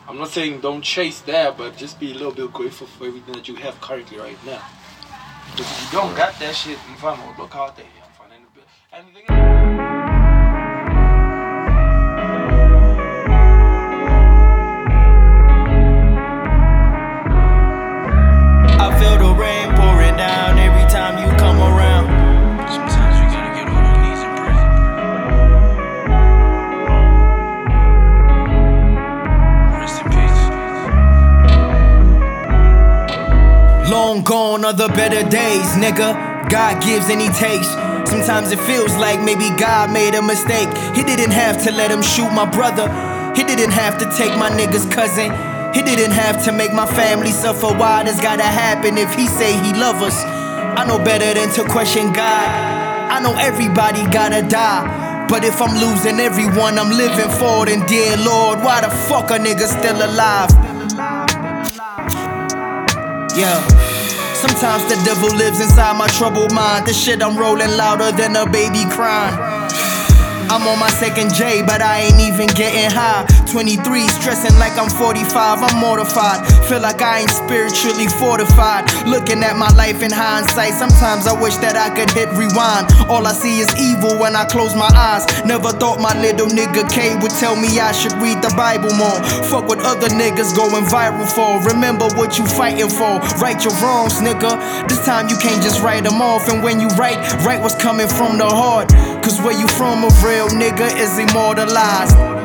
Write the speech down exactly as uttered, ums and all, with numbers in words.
I'm not saying don't chase that, but just be a little bit grateful for everything that you have currently right now. Because if you don't got that shit, mfano, look out there. I feel the rain pouring down every time you come around. Sometimes you gotta get on your knees and pray. Rest in peace. Long gone are the better days, nigga. God gives and he takes. Sometimes it feels like maybe God made a mistake. He didn't have to let him shoot my brother. He didn't have to take my nigga's cousin. He didn't have to make my family suffer. Why this gotta happen if he say he love us? I know better than to question God. I know everybody gotta die, but if I'm losing everyone I'm living for, then dear Lord, why the fuck a nigga still alive? Yeah. Sometimes the devil lives inside my troubled mind. This shit I'm rolling louder than a baby crying. I'm on my second J, but I ain't even getting high. twenty-three, stressing like I'm forty-five, I'm mortified. Feel like I ain't spiritually fortified. Looking at my life in hindsight, sometimes I wish that I could hit rewind. All I see is evil when I close my eyes. Never thought my little nigga K would tell me I should read the Bible more. Fuck what other niggas going viral for. Remember what you fighting for. Right your wrongs, nigga. This time you can't just write them off. And when you write, write what's coming from the heart. Cause where you from, a real nigga is immortalized.